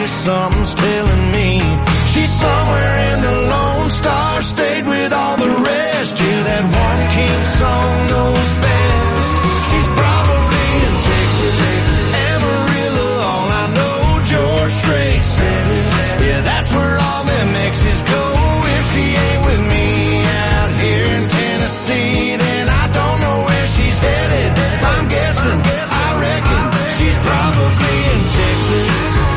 just something's telling me she's somewhere in the Lone Star State with all the rest. Yeah, that one king song knows best. She's probably in Texas, Amarillo, all I know, George Strait said it. Yeah, that's where all them exes go. If she ain't with me out here in Tennessee, then I don't know where she's headed. I'm guessing, I reckon she's probably in Texas.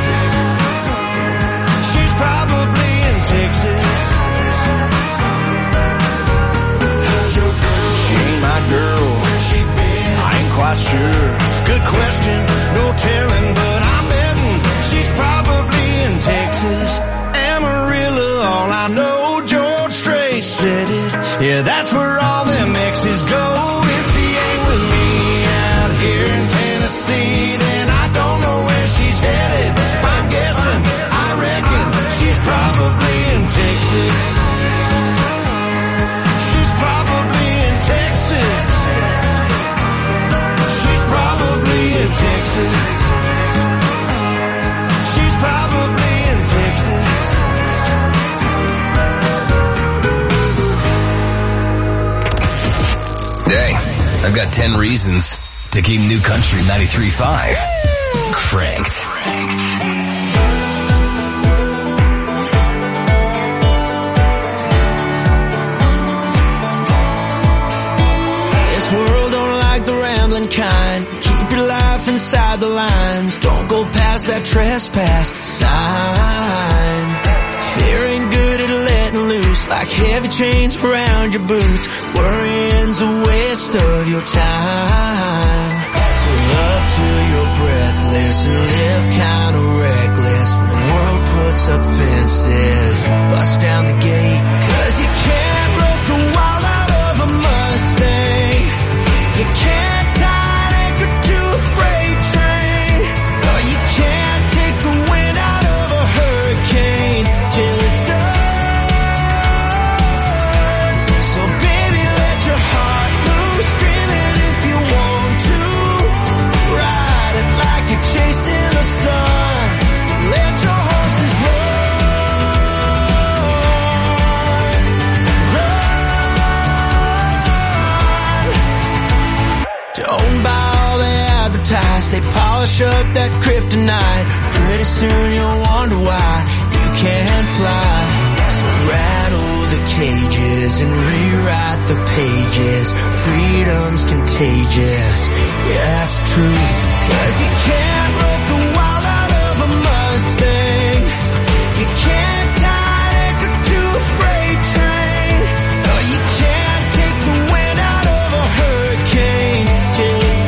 She's probably in Texas. She ain't my girl. I ain't quite sure. Good question, no telling, but I'm betting she's probably in Texas. Amarillo, all I know, George Strait said it. Yeah, that's where all them exes go. If she ain't with me out here in Tennessee, then I don't know where she's headed. I'm guessing, I reckon she's probably in Texas. She's probably in Texas. She's probably in Texas. She's probably in Texas. Hey, I've got 10 reasons to keep New Country 93.5 cranked. This world don't like the rambling kind. Keep your life inside the lines. Don't go past that trespass sign. Fear ain't good at letting loose, like heavy chains around your boots. Worrying's a waste of your time. So love till you're breathless and live kinda reckless. When the world puts up fences, bust down the gate. 'Cause you can't rope the wild out of a Mustang. You can't tie an anchor to a freight train. No, you can't take the wind out of a hurricane till it's done. So baby, let your heart loose, scream it if you want to. Ride it like you're chasing the sun. Let your horses run. Don't buy all they advertise. They polish up that kryptonite. Pretty soon you'll wonder why you can't fly. So rattle the cages and rewrite the pages. Freedom's contagious, yeah, that's the truth. 'Cause you can't rope the wild out of a Mustang. You can't tie an anchor to a freight train. No, you can't take the wind out of a hurricane till it's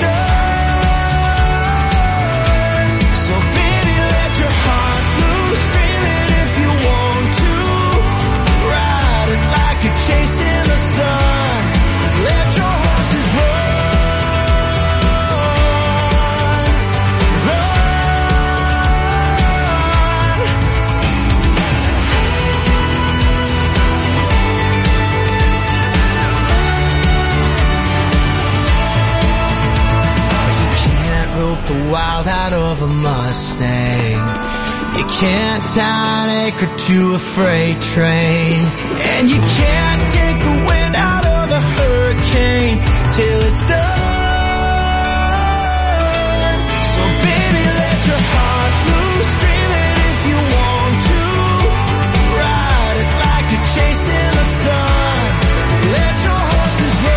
done. So baby, let your heart loose, scream it if you want to. Ride it like you're chasing the sun. Let your horses run. The wild out of a Mustang. You can't tie an anchor to a freight train. And you can't take the wind out of a hurricane till it's done. So baby, let your heart loose, scream it if you want to. Ride it like you're chasing the sun. Let your horses run.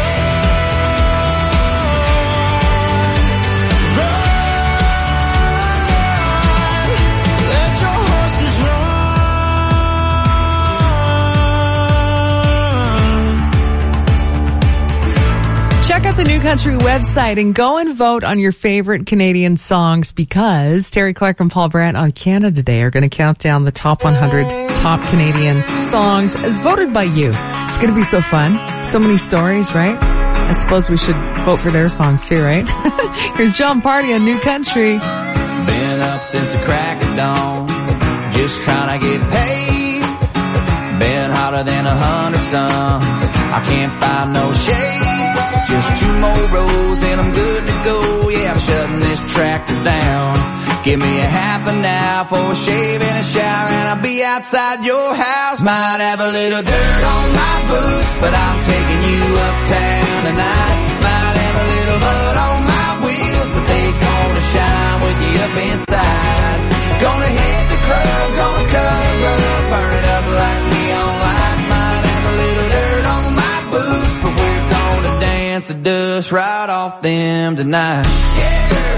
Check out the New Country website and go and vote on your favorite Canadian songs, because Terry Clark and Paul Brandt on Canada Day are going to count down the top 100 top Canadian songs as voted by you. It's going to be so fun. So many stories, right? I suppose we should vote for their songs too, right? Here's John Party on New Country. Been up since the crack of dawn, just trying to get paid. Been hotter than 100 suns, I can't find no shade. Just 2 more rows and I'm good to go. Yeah, I'm shutting this tractor down. Give me a half an hour for a shave and a shower, and I'll be outside your house. Might have a little dirt on my boots, but I'm taking you uptown tonight. Might have a little mud on my wheels, but they gonna shine with you up inside. Gonna hit the club, gonna cut a rug, burn it up like neon lights. Might have a little dirt on my boots, but we're gonna dance the dust right off them tonight. Yeah, girl.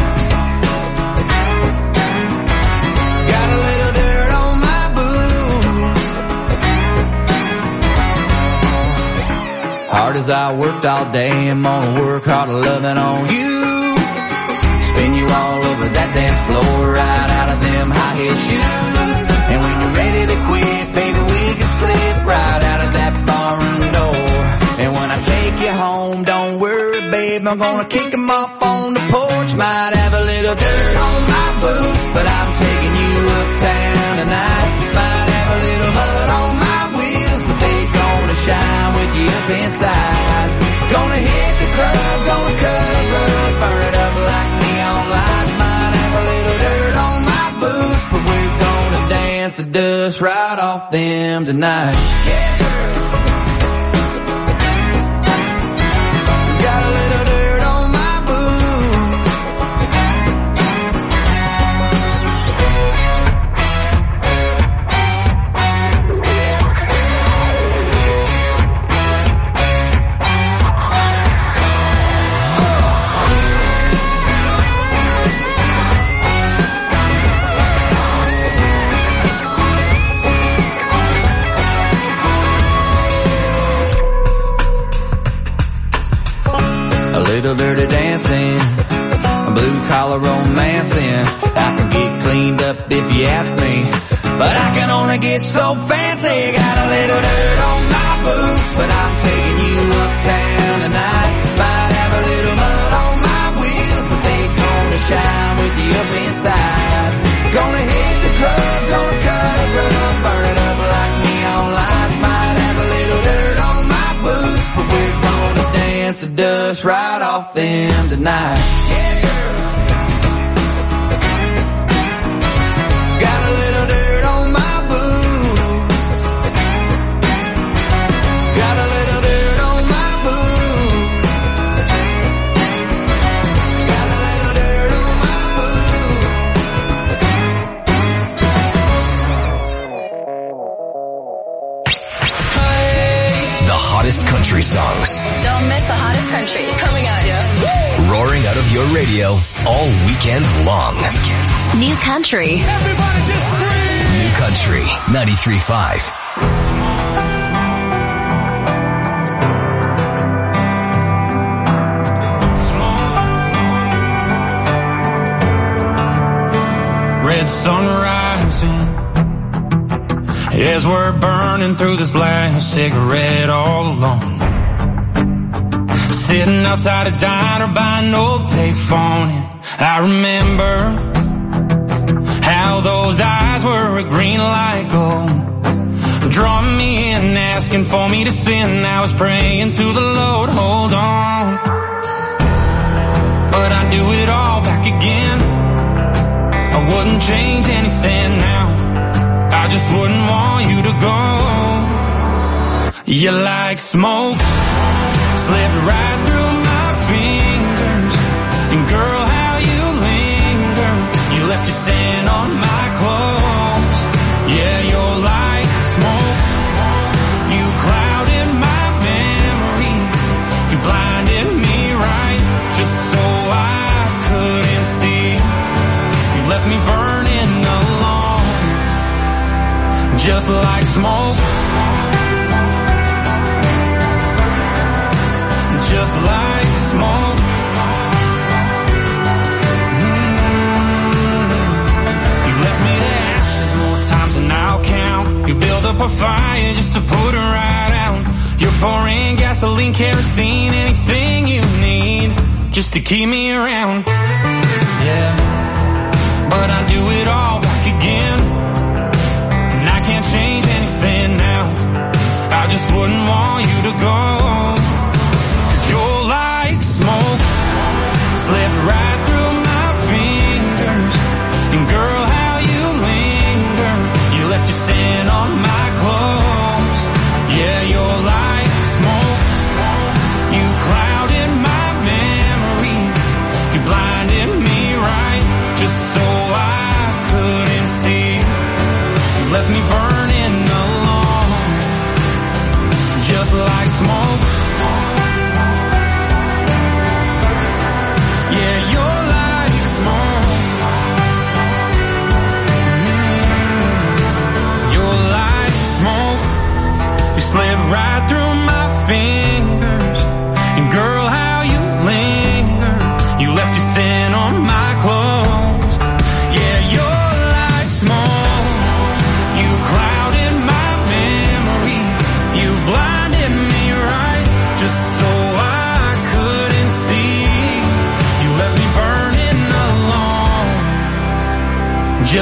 Got a little dirt on my boots. Hard as I worked all day, I'm gonna work hard loving on you. Spin you all over that dance floor, right out of them high heel shoes. And when you're ready to quit, baby, we can slip right out of that barroom door. And when I take you home, don't worry, babe, I'm gonna kick them off on the porch. Might have a little dirt on my boots, but I'm taking you uptown tonight. Might have a little mud on my wheels, but they gonna shine with you up inside. Gonna hit the club, gonna cut a rug, burn it up like neon lights. Might have a little dirt on my boots, but we're gonna dance the dust right off them tonight. Yeah, girl. Got a little dirt on my boots. Little dirty dancing, blue collar romancing. I can get cleaned up if you ask me, but I can only get so fancy. Got a little dirt on my boots, but I'm taking you uptown tonight. Might have a little mud on my wheels, but they gonna shine with you up inside. Gonna hit the club, gonna cut a rug, burn it up like neon lights. Might have a little dirt on my boots, but we're gonna dance the dust right off them tonight. Yeah, girl. Got a little dirt on my boots. Got a little dirt on my boots. Got a little dirt on my The hottest country songs. Don't miss the hottest country coming at you. Roaring out of your radio all weekend long. New country. Everybody just scream! New Country 93.5. Red sun rising as we're burning through this last cigarette all alone. Sitting outside a diner buying old payphone, and I remember how those eyes were a green light gold, drawing me in, asking for me to sin. I was praying to the Lord, hold on, but I'd do it all back again. I wouldn't change anything now, I just wouldn't want you to go. You're like smoke, slipped right through my fingers. And girl, how you linger, you left your scent on my clothes. Yeah, you're like smoke, you clouded my memory, you blinded me right, just so I couldn't see. You left me burning alone, just like smoke, just like smoke. You left me to ashes more times than I'll count. You build up a fire just to put her right out. You're pouring gasoline, kerosene, anything you need just to keep me around. Yeah, but I do it all back again, and I can't change anything now. I just wouldn't want you to go. You're like smoke, slipped right through my fingers.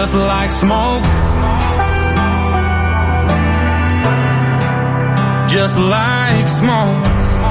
just like smoke. Just like smoke.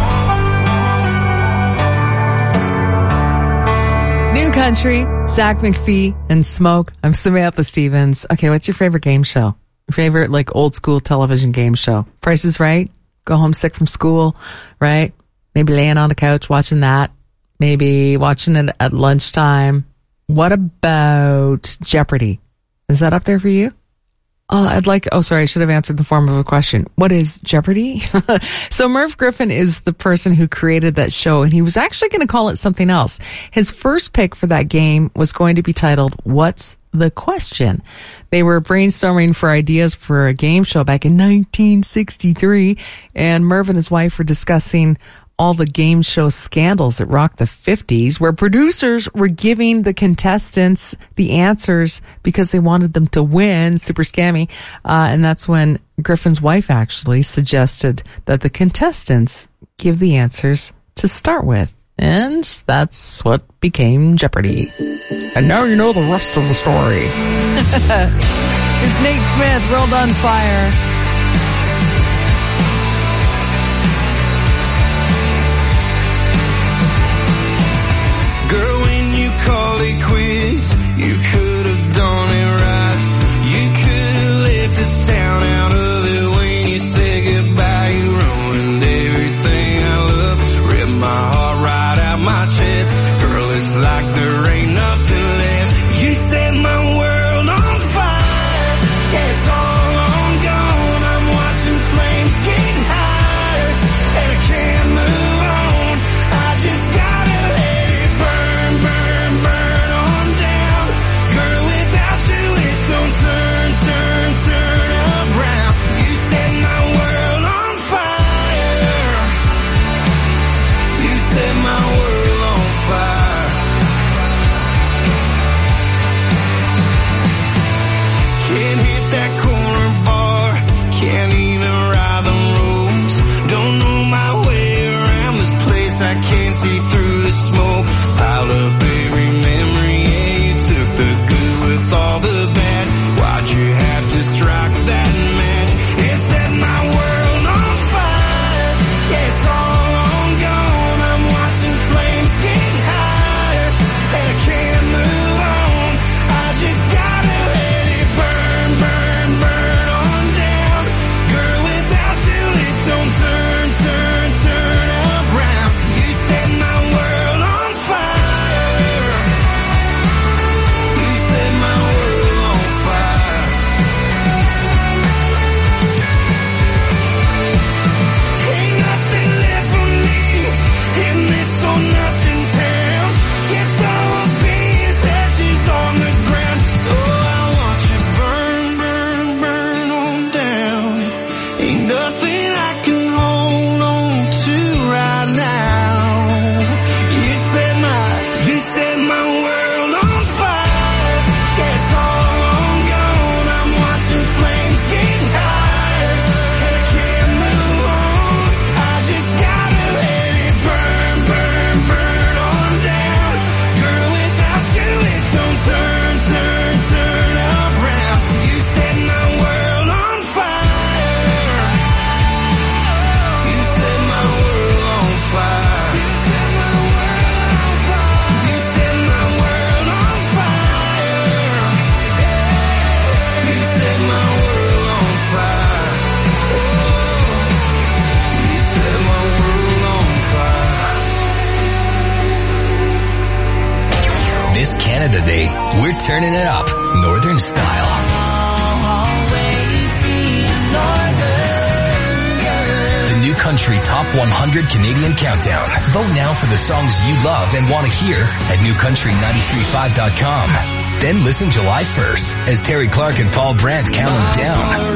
New Country, Zach McPhee, and Smoke. I'm Samantha Stevens. Okay, what's your favorite game show? Your favorite, like, old school television game show? Price is Right? Go home sick from school, right? Maybe laying on the couch watching that. Maybe watching it at lunchtime. What about Jeopardy? Is that up there for you? I should have answered the form of a question. What is Jeopardy? So Merv Griffin is the person who created that show, and he was actually going to call it something else. His first pick for that game was going to be titled, What's the Question? They were brainstorming for ideas for a game show back in 1963, and Merv and his wife were discussing all the game show scandals that rocked the 50s, where producers were giving the contestants the answers because they wanted them to win, super scammy. And that's when Griffin's wife actually suggested that the contestants give the answers to start with. And that's what became Jeopardy. And now you know the rest of the story. It's Nate Smith, World on Fire. Girl, when you call it quits, you could have done it right. You could have left the sound out of it when you said goodbye. You ruined everything I love, ripped my heart right out my chest. Girl, it's like there ain't nothing left. You set my world on fire. Yeah, it's all on gone. I'm watching flames get higher, and I can't move on. I just gotta let it burn, burn, burn on down. Girl, without you it don't turn, turn, turn around. You set my world on fire. You set my world on fire. Can't hit that corner bar, can't even ride the roads. Don't know my way around this place, I can't see through the smoke. Piled up every memory, yeah, you took the good with all the bad. Why'd you have to strike that match? It set my world on fire. Yeah, it's all on gone. I'm watching flames get higher, and I can't move on. I just gotta let it burn, burn, burn on down. Girl, without you it don't turn, turn, turn around. You set my world on fire. You set my world on fire. Ain't nothing left for me in this or nothing town. Guess I will be as ashes on the ground. So I want you burn, burn, burn on down. Ain't nothing I can hold on to right now. You set my world on fire. Yeah, it's all on gone. I'm watching flames get higher, and I can't move on. I just gotta let it burn, burn, burn on down. Girl, without you it don't turn, turn, turn around. You set my world on fire. You set my world on fire. You set my world on fire. You set my world on fire. You set my world on fire. This Canada Day, we're turning it up, Northern style. The New Country Top 100 Canadian Countdown. Vote now for the songs you love and want to hear at newcountry935.com. Then listen July 1st as Terry Clark and Paul Brandt count them down.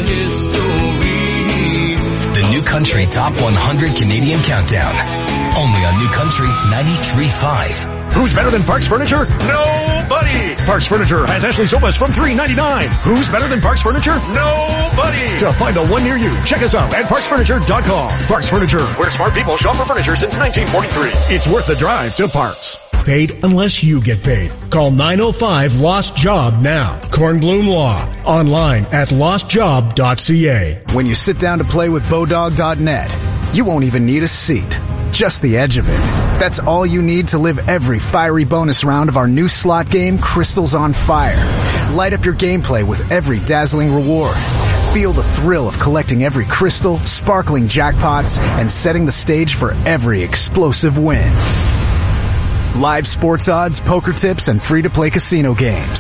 The New Country Top 100 Canadian Countdown. Only on New Country 93.5. Who's better than Parks Furniture? Nobody! Parks Furniture has Ashley sofas from $399. Who's better than Parks Furniture? Nobody! To find the one near you, check us out at parksfurniture.com. Parks Furniture, where smart people shop for furniture since 1943. It's worth the drive to Parks. paid unless you get paid. Call 905-LOST-JOB now. Kornblum Law. Online at lostjob.ca. When you sit down to play with Bodog.net, you won't even need a seat. Just the edge of it. That's all you need to live every fiery bonus round of our new slot game, Crystals on Fire. Light up your gameplay with every dazzling reward. Feel the thrill of collecting every crystal, sparkling jackpots, and setting the stage for every explosive win. Live sports odds, poker tips, and free-to-play casino games.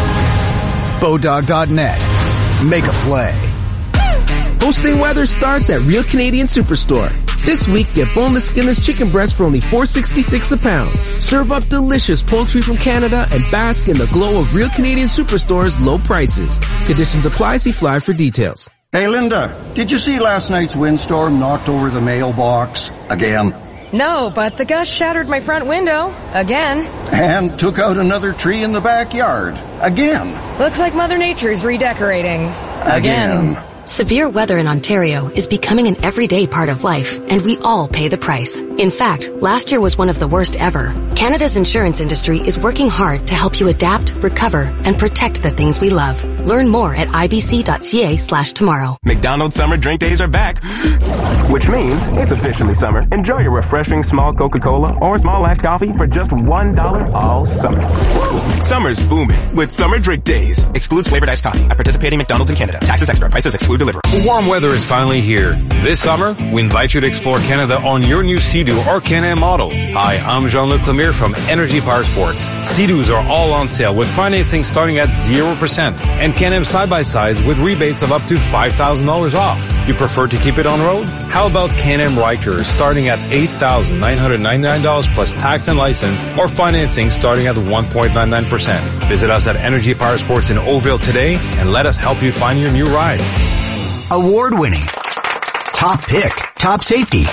Bodog.net. Make a play. Hosting weather starts at Real Canadian Superstore. This week, get boneless, skinless chicken breast for only $4.66 a pound. Serve up delicious poultry from Canada and bask in the glow of Real Canadian Superstore's low prices. Conditions apply. See flyer for details. Hey, Linda, did you see last night's windstorm knocked over the mailbox again? No, but the gust shattered my front window again. And took out another tree in the backyard again. Looks like Mother Nature's redecorating again. Severe weather in Ontario is becoming an everyday part of life, and we all pay the price. In fact, last year was one of the worst ever. Canada's insurance industry is working hard to help you adapt, recover, and protect the things we love. Learn more at ibc.ca/tomorrow. McDonald's summer drink days are back, which means it's officially summer. Enjoy your refreshing small Coca-Cola or small iced coffee for just $1 all summer. Summer's booming with summer drink days. Excludes flavored iced coffee at participating McDonald's in Canada. Taxes extra. Prices exclude delivery. Warm weather is finally here. This summer, we invite you to explore Canada on your new Sea-Doo or Can-Am model. Hi, I'm Jean-Luc Lemire from Energy Power Sports. Sea-Doos are all on sale with financing starting at 0% and Can-Am side-by-sides with rebates of up to $5,000 off. You prefer to keep it on road? How about Can-Am Rikers starting at $8,999 plus tax and license or financing starting at 1.99%. Visit us at Energy Power Sports in Oakville today and let us help you find your new ride. Award-winning. Top pick. Top safety.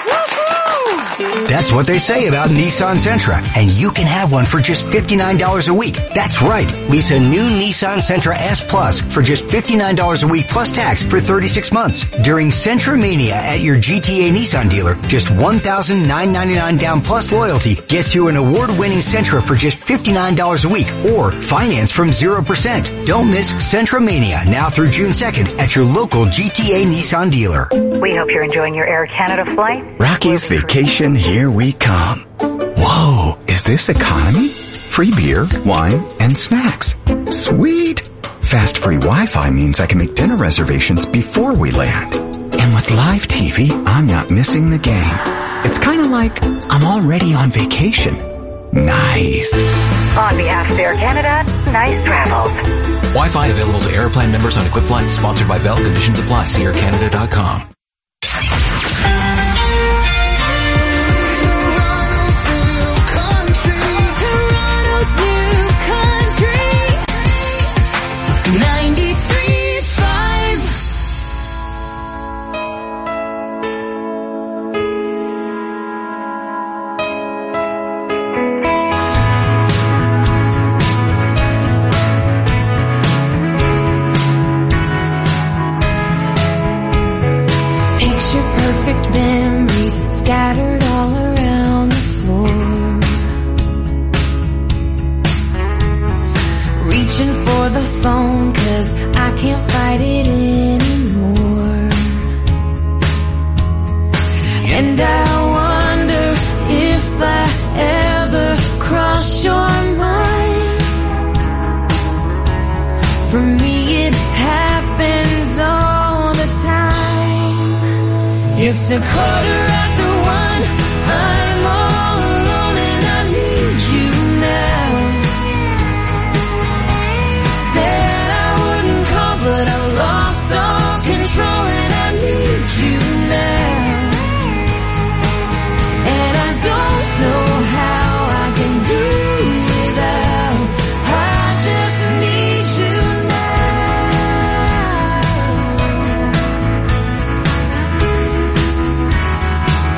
That's what they say about Nissan Sentra, and you can have one for just $59 a week. That's right. Lease a new Nissan Sentra S Plus for just $59 a week plus tax for 36 months. During Sentra Mania at your GTA Nissan dealer, just $1,999 down plus loyalty gets you an award-winning Sentra for just $59 a week or finance from 0%. Don't miss Sentra Mania now through June 2nd at your local GTA Nissan dealer. We hope you're enjoying your Air Canada flight. Rocky's Vacation, here we come. Whoa, is this economy? Free beer, wine, and snacks. Sweet. Fast free Wi-Fi means I can make dinner reservations before we land. And with live TV, I'm not missing the game. It's kind of like I'm already on vacation. Nice. On behalf of Air Canada, nice travels. Wi-Fi available to Airplan members on equipped flights. Sponsored by Bell. Conditions apply. See aircanada.com. Scattered all around the floor, reaching for the phone 'cause I can't fight it anymore. And I wonder if I ever cross your mind. For me it happens all the time. It's a quarter after one, I'm all alone and I need you now. Said I wouldn't call, but I've lost all control and I need you now. And I don't know how I can do without, I just need you now.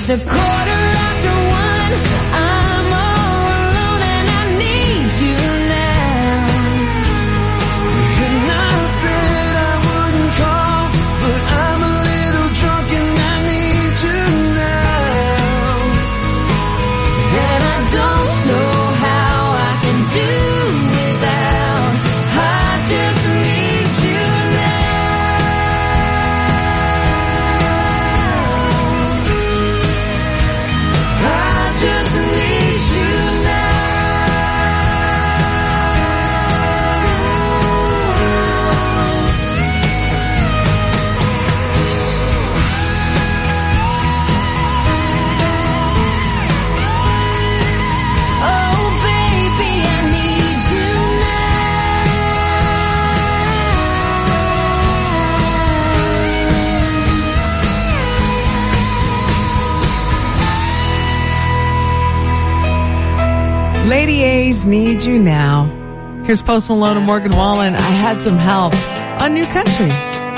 It's 1:15. I'm all alone and I need you now. And I said I wouldn't call, but I'm a little drunk and I need you now. And I don't know how I can do without. I just need you now. I just need you now. Oh, baby, I need you Lady A's Need You Now. Here's Post Malone and Morgan Wallen. I Had Some Help on New Country.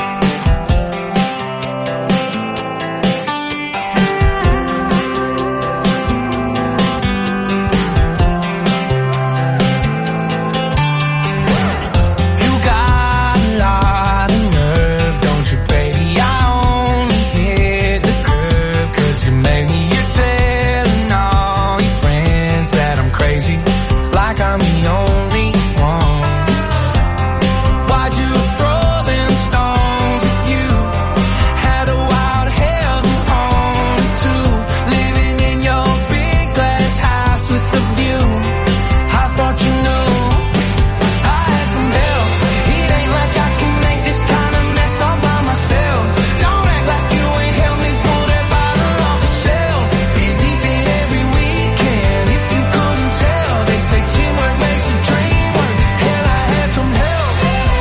You got a lot of nerve, don't you, baby? I only hit the curb 'cause you made me. You're telling all your friends that I'm crazy, like I'm the only one. Why'd you throw them stones at you? Had a wild hell of home too, living in your big glass house with the view. I thought you knew I had some help. It ain't like I can make this kind of mess all by myself. Don't act like you ain't helped me pull that bottle off the shelf. Been deep in every weekend, if you couldn't tell. They say teamwork makes the dream work. Hell, I had some help.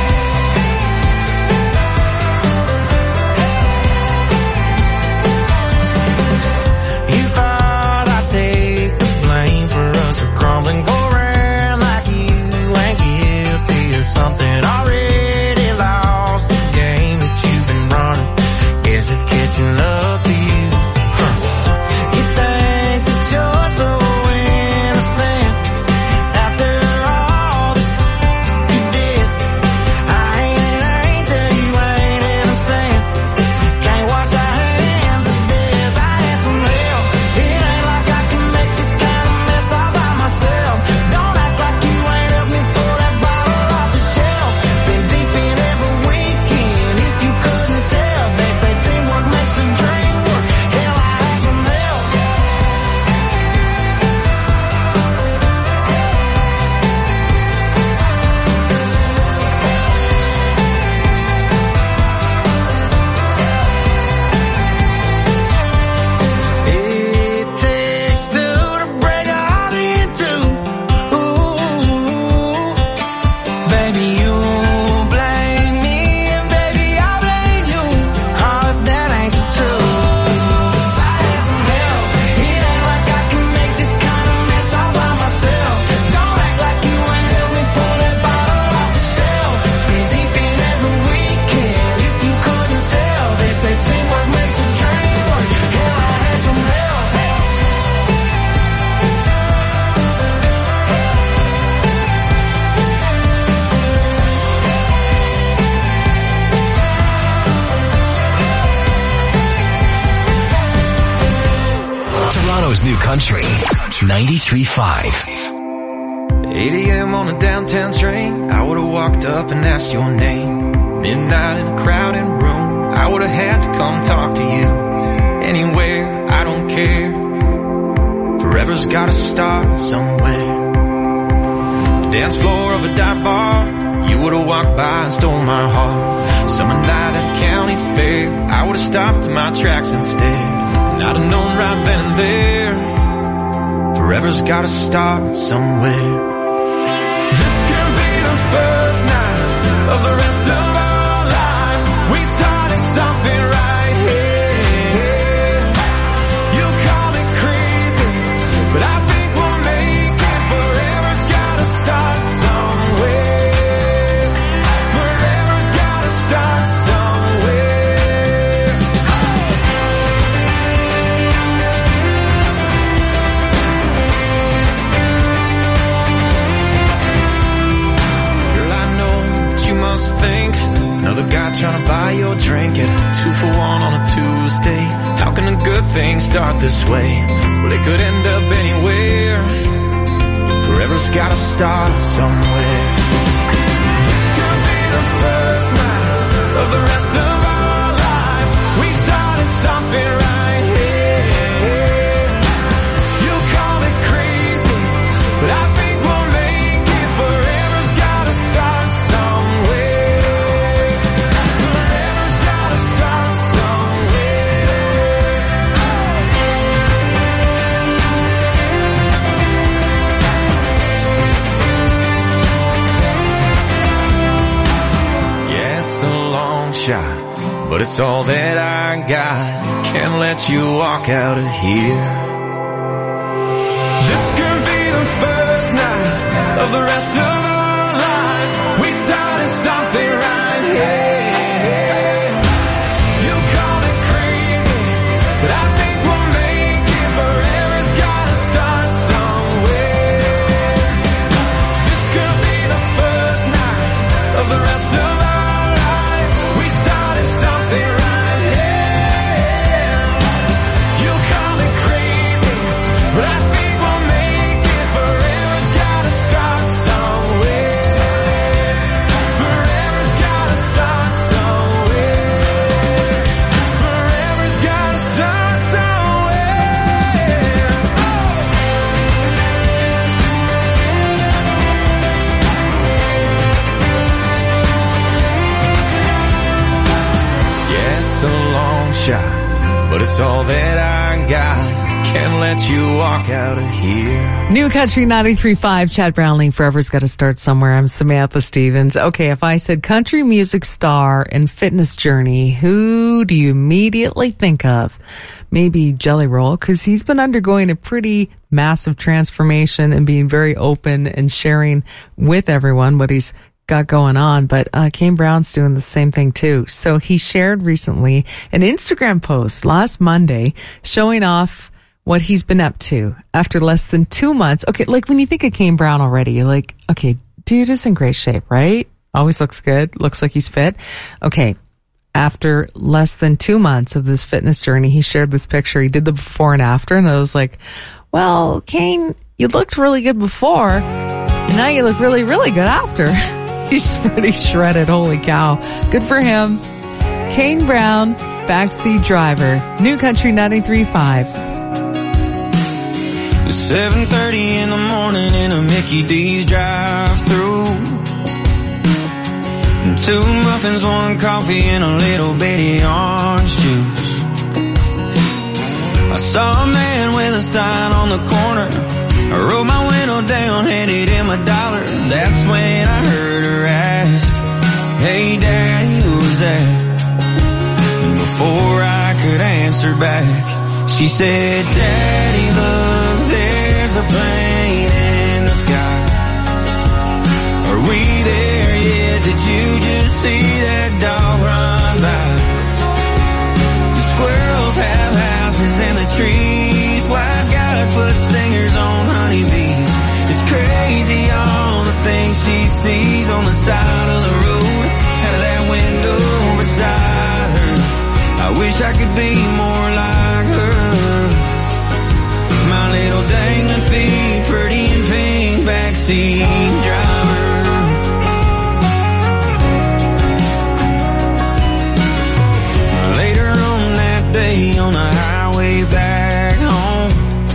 You thought I'd take the blame for us to crumble and go around like you ain't guilty of something already lost the game that you've been running. Guess it's catching up to you. You think that you're so innocent after all that you did. I ain't tell you ain't innocent. Can't wash our hands of this. I had some help. It ain't like I can make this kind of mess all by myself. Don't act like you ain't helped me pull that bottle off the shelf. Been deep in every weekend, if you couldn't tell. They say teamwork makes the dream work. Hell, I had some help. It takes two to break a heart in two. Ooh, baby, you blame me, and baby, I blame you. Oh, if that ain't the truth. I had some help. It ain't like I can make this kind of mess all by myself. Don't act like you ain't helped me pull that bottle off the shelf. Been deep in every weekend, if you couldn't tell. They say teamwork makes the dream work. Hell, I had some help. Toronto's New Country 93.5. 8 a.m. on a downtown train, I would've walked up and asked your name. Midnight in a crowded room, I would've had to come talk to you. Anywhere, I don't care. Forever's gotta start somewhere. Dance floor of a dive bar, you would've walked by and stole my heart. Summer night at a county fair, I would've stopped in my tracks instead. Not have known right then and there. Forever's gotta start somewhere. This could be the first night of the rest of our lives. We started something right here. You call me crazy, but I think we'll make it. Forever's gotta start somewhere. Forever's gotta start somewhere. guy trying to buy your drink at a 2-for-1 on a Tuesday. How can a good thing start this way? Well, it could end up anywhere. Forever's gotta start somewhere. This could be the first night of the rest of our lives. We started something right here. You call it crazy, but I think we'll make it. Forever's gotta start somewhere. Forever's gotta start somewhere. Yeah, it's a long shot, but it's all that I got. Can't let you walk out of here. This could be the first night of the rest of our lives. We started something right here. You call it crazy, but I think we'll make it. Forever's gotta start somewhere. This could be the first night of the rest of our lives. We started something right here. You call it crazy, but I think we'll make it. Forever's gotta start somewhere. Forever's gotta start somewhere. Forever's gotta start somewhere. Yeah, it's a long shot, but it's all that I got. Can't let you walk out of here. New Country 93.5, Chad Brownlee, Forever's Got to Start Somewhere. I'm Samantha Stevens. Okay, if I said country music star and fitness journey, who do you immediately think of? Maybe Jelly Roll, because he's been undergoing a pretty massive transformation and being very open and sharing with everyone what he's got going on. But Kane Brown's doing the same thing too. So he shared recently an Instagram post last Monday showing off what he's been up to after less than 2 months. Okay, like when you think of Kane Brown already, you're like, okay, dude is in great shape, right? Always looks good, looks like he's fit. Okay, after less than 2 months of this fitness journey, he shared this picture. He did the before and after, and I was like, well, Kane, you looked really good before, and now you look really, really good after. He's pretty shredded, holy cow. Good for him. Kane Brown, backseat driver, New Country 93.5. 7:30 in the morning in a Mickey D's drive-thru. 2 muffins, 1 coffee, and a little bitty orange juice. I saw a man with a sign on the corner. I rolled my window down, handed him $1. That's when I heard her ask, hey Daddy, who's that? And before I could answer back, she said, Daddy, look, there's a plane in the sky. Are we there yet? Did you just see that dog run by? The squirrels have houses in the trees. Why God put stingers on honeybees? It's crazy all the things she sees on the side of the road, out of that window beside her. I wish I could be more like her. My little dangling feet, pretty and pink, backseat driver. Later on that day on the highway back home,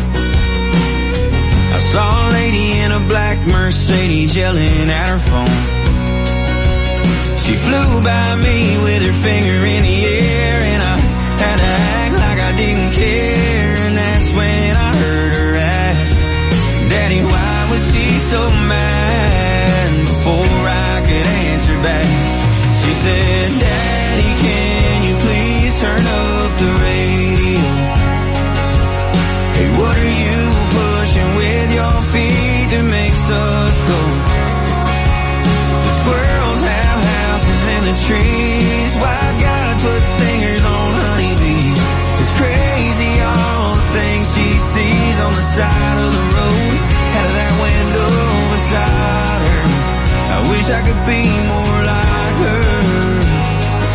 I saw a lady in a black Mercedes yelling at her phone. She flew by me with her finger in the air, and I had to act like I didn't care. And that's when I heard her ask, Daddy, why was she so mad? And before I could answer back, she said, Daddy, can you please turn up the radio? Hey, what are you pushing with your feet that makes us go? The squirrels have houses in the trees. Why God put stingers on honeybees? It's crazy all the things she sees on the side of the road, out of that window beside her. I wish I could be more like her.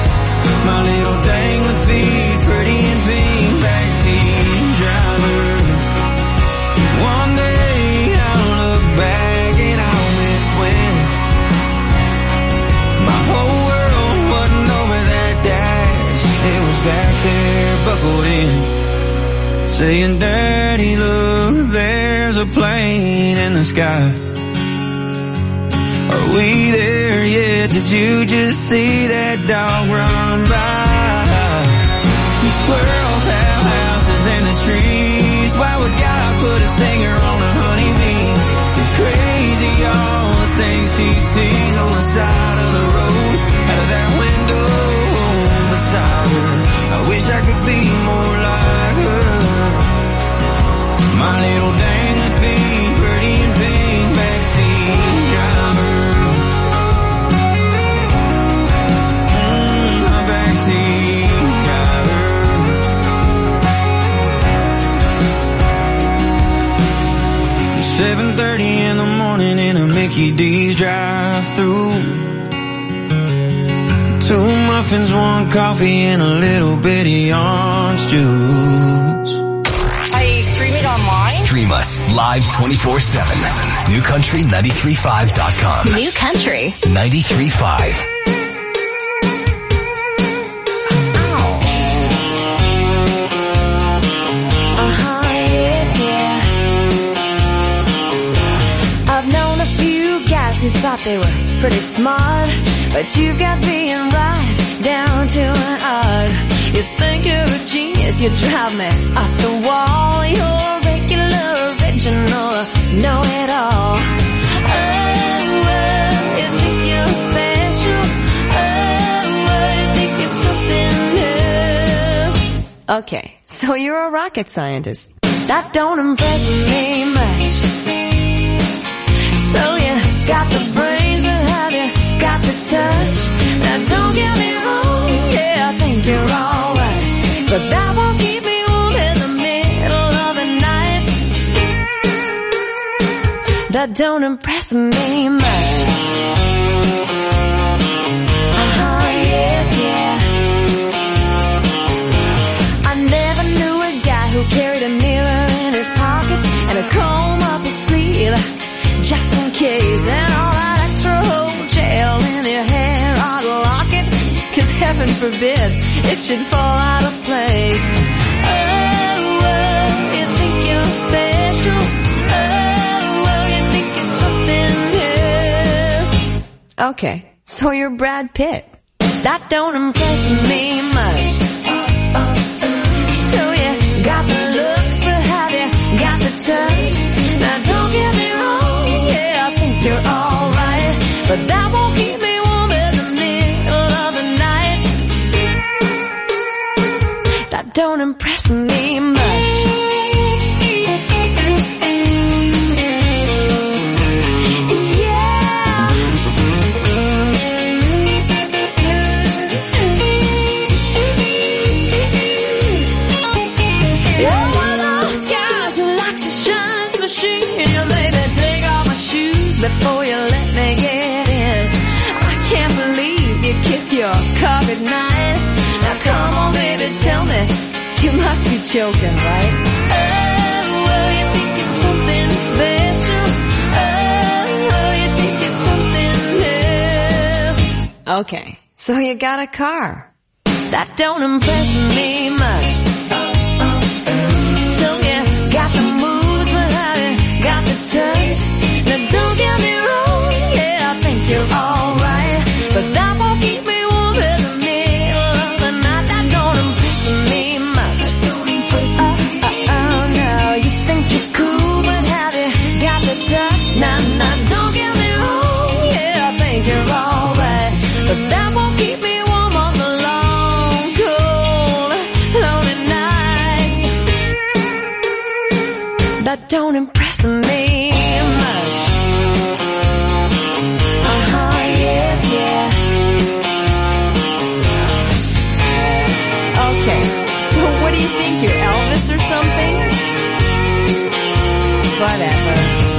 saying, Daddy, look, there's a plane in the sky. Are we there yet? Did you just see that dog run by? The squirrels have houses in the trees. Why would God put a stinger on a honeybee? It's crazy all the things he sees on the side of the road, out of that window beside her. I wish I could be more like her. My little dangling feet, pretty in pink, backseat driver. My backseat driver. 7:30 in the morning in a Mickey D's drive-thru. 2 muffins, 1 coffee, and a little bitty orange juice. I stream it online? Stream us live 24/7. NewCountry935.com. New Country 93.5. Who thought they were pretty smart, but you've got being right down to an art. You think you're a genius, you drive me up the wall. You're a regular, original, know-it-all. Oh, you think you're special. Oh, you think you're something else. Okay, so you're a rocket scientist. That don't impress me much. So you got the brains, but have you got the touch? Now don't get me wrong, yeah, I think you're alright, but that won't keep me warm in the middle of the night. That don't impress me much. Yeah. I never knew a guy who carried a mirror in his pocket and a comb up his sleeve, just in case, and all that extra whole gel in your hair, I'd lock it, 'cause heaven forbid it should fall out of place. Oh, you think you're special. Oh, you think it's something else. Okay, so you're Brad Pitt. That don't impress me much. So you got the looks, but have you got the touch? Now don't get me wrong, yeah, I think you're alright, but that won't keep me warm in the middle of the night. That don't impress me much. You're one of those guys who likes to shine his machine. You made me take off my shoes before you let me get in. I can't believe you kiss your car goodnight. Now come on, baby, tell me, you must be joking, right? Oh, you think it's something special. Oh, you think it's something else. Okay, so you got a car. That don't impress me much. So you got the moves, but have you got the touch? Now don't get me wrong, yeah, I think you're alright, but that won't keep me warm in the middle of the night. That don't impress me much. Oh, no, you think you're cool, but have you got the touch? Now, don't get me wrong, yeah, I think you're alright, but that won't keep me warm on the long, cold, lonely nights. That don't impress me much. Yeah. Okay, so what do you think, you're Elvis or something? Whatever.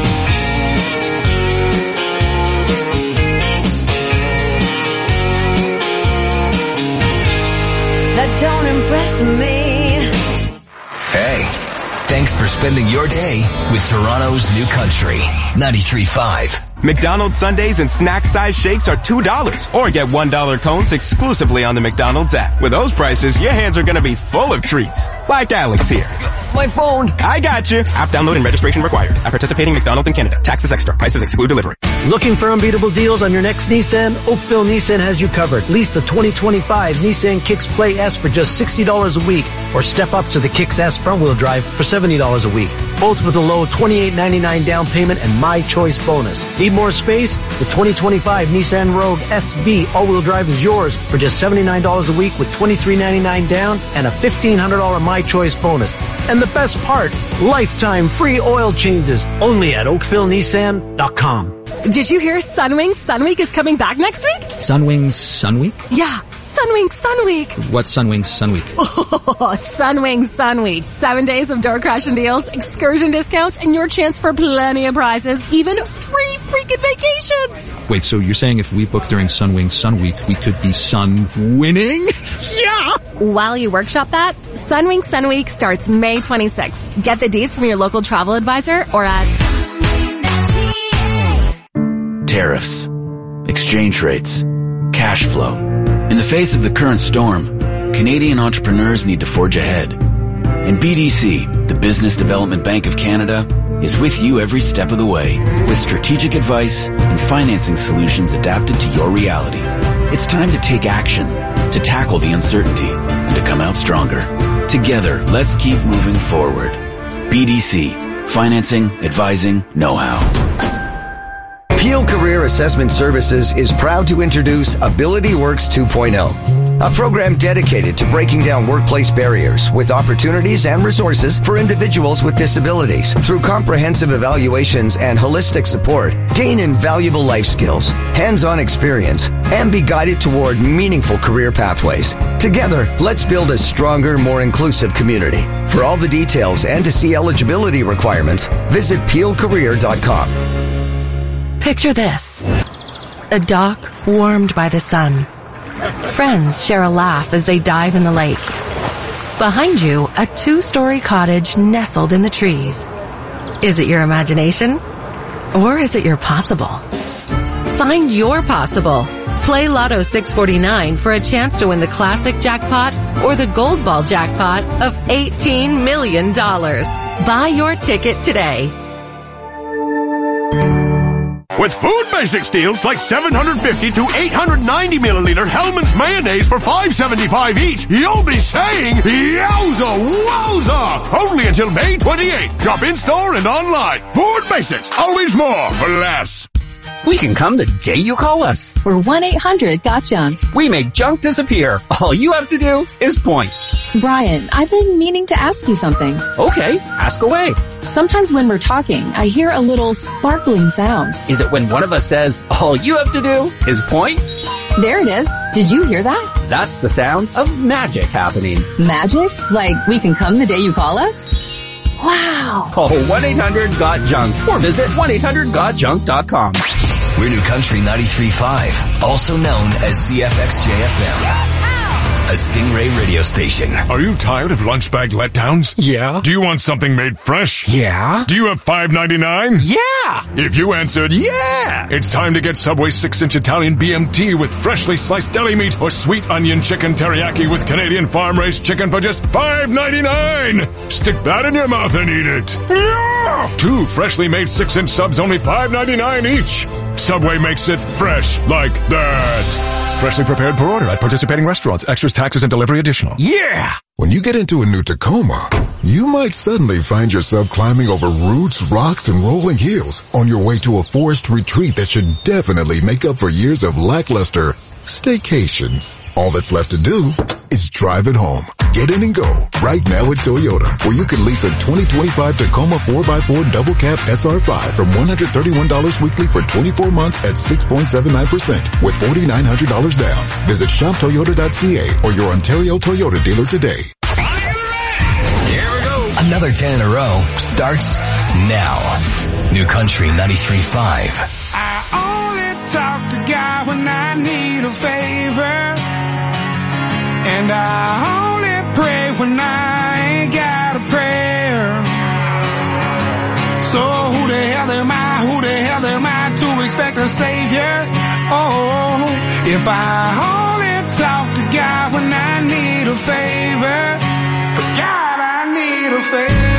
That don't impress me. Hey, thanks for spending your day with Toronto's New Country 93.5. McDonald's Sundays and snack-size shakes are $2, or get $1 cones exclusively on the McDonald's app. With those prices, your hands are gonna be full of treats. Like Alex here. my phone. I got you. App download and registration required. At participating McDonald's in Canada. Taxes extra. Prices exclude delivery. Looking for unbeatable deals on your next Nissan? Oakville Nissan has you covered. Lease the 2025 Nissan Kicks Play S for just $60 a week, or step up to the Kicks S front-wheel drive for $70 a week. Both with a low $28.99 down payment and My Choice bonus. Need more space? The 2025 Nissan Rogue SV all-wheel drive is yours for just $79 a week with $23.99 down and a $1,500 My Choice bonus. And the best part, lifetime free oil changes only at OakvilleNissan.com. Did you hear Sunwing Sun Week is coming back next week? Sunwings Sun Week? Yeah, Sunwing Sun Week. What's Sunwings Sun Week? Oh, Sunwing Sun Week. 7 days of door crashing deals, excursion discounts, and your chance for plenty of prizes, even free freaking vacations. Wait, so you're saying if we book during Sunwings Sun Week, we could be sun winning? Yeah! While you workshop that, Sunwing Sun Week starts May 26th. Get the dates from your local travel advisor or at... Tariffs, exchange rates, cash flow. In the face of the current storm, Canadian entrepreneurs need to forge ahead. And BDC, the Business Development Bank of Canada, is with you every step of the way with strategic advice and financing solutions adapted to your reality. It's time to take action, to tackle the uncertainty, and to come out stronger. Together, let's keep moving forward. BDC, financing, advising, know-how. Peel Career Assessment Services is proud to introduce AbilityWorks 2.0, a program dedicated to breaking down workplace barriers with opportunities and resources for individuals with disabilities. Through comprehensive evaluations and holistic support, gain invaluable life skills, hands-on experience, and be guided toward meaningful career pathways. Together, let's build a stronger, more inclusive community. For all the details and to see eligibility requirements, visit peelcareer.com. Picture this. A dock warmed by the sun. Friends share a laugh as they dive in the lake. Behind you, a 2-story cottage nestled in the trees. Is it your imagination? Or is it your possible? Find your possible. Play Lotto 649 for a chance to win the classic jackpot or the gold ball jackpot of $18 million. Buy your ticket today. With Food Basics deals like 750 to 890 milliliter Hellmann's mayonnaise for $5.75 each, you'll be saying, yowza wowza! Only until May 28th. Shop in-store and online. Food Basics. Always more for less. We can come the day you call us. We're 1-800-GOT-JUNK. We make junk disappear. All you have to do is point. Brian, I've been meaning to ask you something. Okay, ask away. Sometimes when we're talking, I hear a little sparkling sound. Is it when one of us says, all you have to do is point? There it is. Did you hear that? That's the sound of magic happening. Magic? Like we can come the day you call us? Wow. Call 1-800-GOT-JUNK or visit 1-800-GOT-JUNK.com. We're New Country 93.5, also known as CFXJ-FM. A Stingray radio station. Are you tired of lunch bag letdowns? Yeah. Do you want something made fresh? Yeah. Do you have $5.99? Yeah. If you answered yeah, it's time to get Subway 6-inch Italian BMT with freshly sliced deli meat or sweet onion chicken teriyaki with Canadian farm-raised chicken for just $5.99. Stick that in your mouth and eat it. Yeah. 2 freshly made 6-inch subs, only $5.99 each. Subway makes it fresh like that. Freshly prepared per order at participating restaurants. Extras, taxes, and delivery additional. Yeah! When you get into a new Tacoma, you might suddenly find yourself climbing over roots, rocks, and rolling hills on your way to a forest retreat that should definitely make up for years of lackluster staycations. All that's left to do is drive it home. Get in and go right now at Toyota, where you can lease a 2025 Tacoma 4x4 double cab SR5 from $131 weekly for 24 months at 6.79% with $4,900 down. Visit shoptoyota.ca or your Ontario Toyota dealer today. Here we go. Another 10 in a row starts now. New Country 93.5. I only talk to God when I need a favor, and I only pray when I ain't got a prayer. So who the hell am I to expect a savior? Oh, if I only talk to God when I need a favor, God, I need a favor.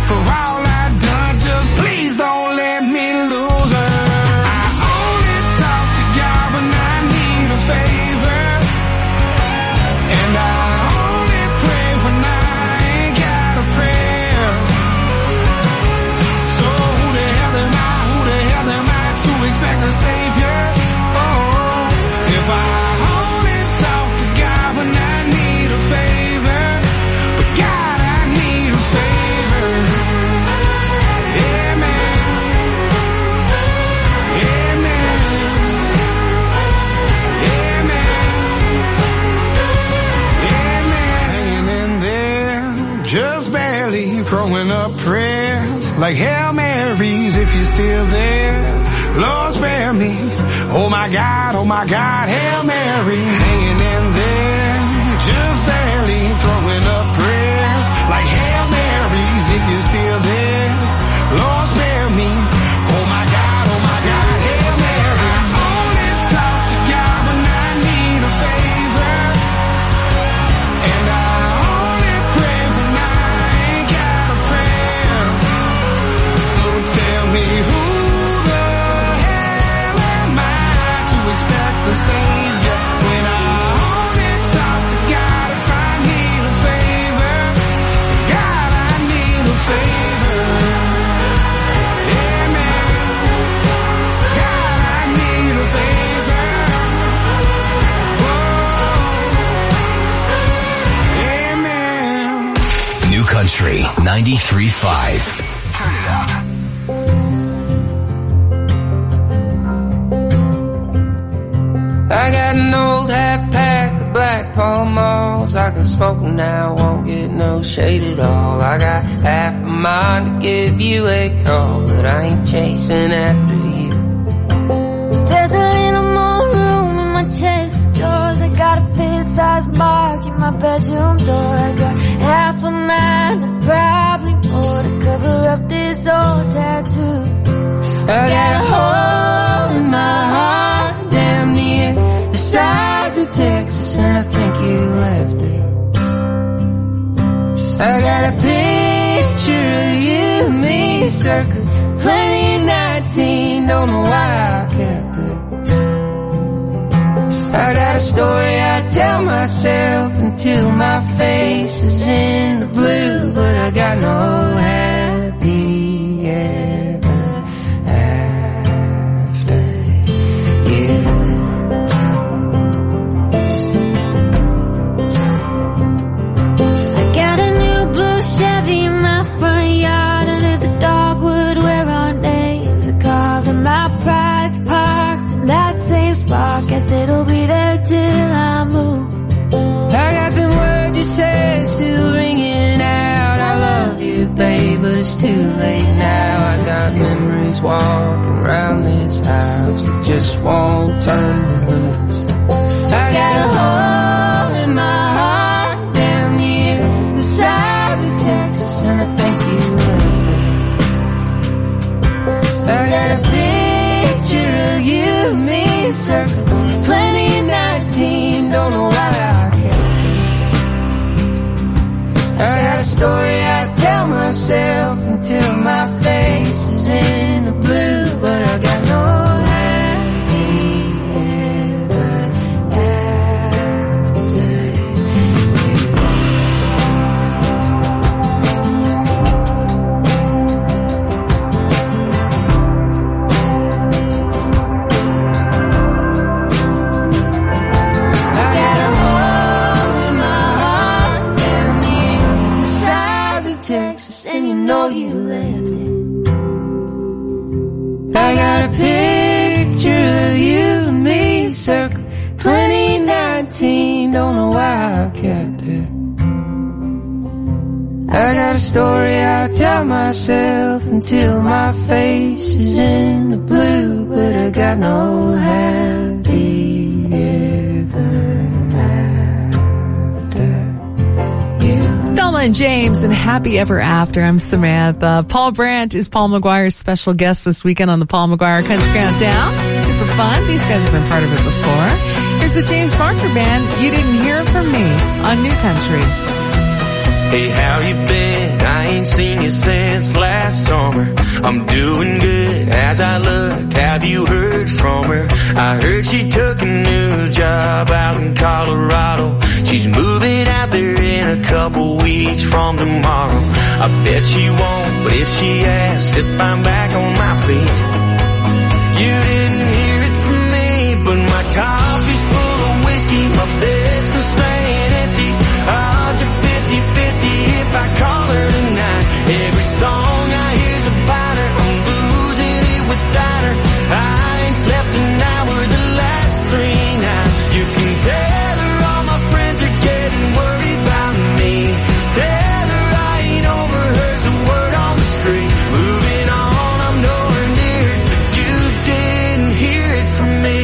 for all I've done. Just please don't let me lose her. I only talk to God when I need a favor, and I only pray when I ain't got a prayer. So who the hell am I to expect a savior? Oh, if I only talk to God when I need a favor, but God, I need a favor. Amen. Amen. Amen. Hanging in there, just barely throwing up prayers like Hail Marys if you're still there. Lord, spare me. Oh my God, Hail Mary. Hanging in there, just barely throwing up prayers like Hail Marys if you're still there. Lord, spare me. Oh my God, Hail Mary. I only talk to God when I need a favor, and I only pray when I ain't got a prayer. So tell me who the hell am I to expect the Savior when I only talk to God if I need a favor? God, I need a favor. Amen. God, I need a favor. Whoa. Amen. New Country 93.5. Turn it up. I got an old half pack of Black Pall Malls. I can smoke them now, won't get no shade at all. I got half a mind to give you a call, but I ain't chasing after you. There's a little more room in my chest of drawers. I got a fist-sized mark in my bedroom door. I got half a mind and probably more to cover up this old tattoo. I got a hole in my heart, damn near the size of Texas, and I think you left it. I got a picture of you and me, circa 2019, don't know why I kept it. I got a story I tell myself until my face is in the blue, but I got no happy ever after you. I got a new blue Chevy in my front yard under the dogwood where our names are carved, and my pride's parked in that same spot. Guess it'll be there till I move. I got them words you said still ringing out. I love you, babe, but it's too late now. I got memories walking around this house that just won't turn to loose. I got a hole in my heart, damn near the size of Texas, and I think you left it. I got a picture of you and me, circa 2019, don't know why I kept it. I got a story I tell myself until my face is in the blue, but I got no happy ever after you. I got a hole in my heart, damn near the size of Texas, and you know you left it. I got a picture of you and me, circa 2019, don't know why I kept it. I got a story I tell myself until my face is in the blue, but I got no happy ever after you. Thelma and James and Happy Ever After. I'm Samantha. Paul Brandt is Paul McGuire's special guest this weekend on the Paul McGuire Country Countdown. Super fun. These guys have been part of it before. Here's the James Barker Band. You Didn't Hear It From Me on New Country. Hey, how you been? I ain't ain't seen you since last summer. I'm doing good as I look. Have you heard from her? I heard she took a new job out in Colorado. She's moving out there in a couple weeks from tomorrow. I bet she won't, but if she asks if I'm back on my feet, you didn't hear it from me, but my coffee's full of whiskey, my bed's been staying empty. Odds are 50-50 if I call her tonight. Every song I hear's about her, I'm losing it without her. I ain't slept an hour the last 3 nights. You can tell her all my friends are getting worried about me. Tell her I ain't over her's the word on the street. Moving on, I'm nowhere near it, but you didn't hear it from me.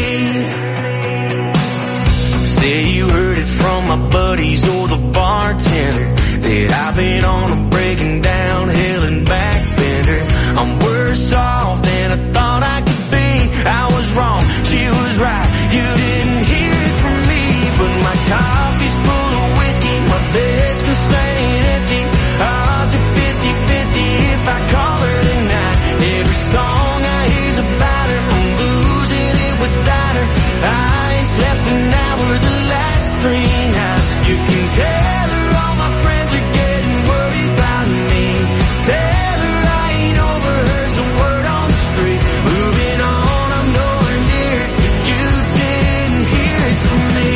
Say you heard it from my buddies or the bartender that I've been on a breaking down hill and back bender. I'm worse off than I thought I could be. I was wrong, she was right. You didn't hear it from me, but my coffee's full of whiskey, my bed's been staying empty. Odds are 50-50 if I call her tonight. Every song I hear's about her, I'm losing it without her. I ain't slept an hour the last 3 nights. You can tell her all my friends are getting worried about me. Tell her I ain't over her's the word on the street. Moving on, I'm nowhere near it, but you didn't hear it from me.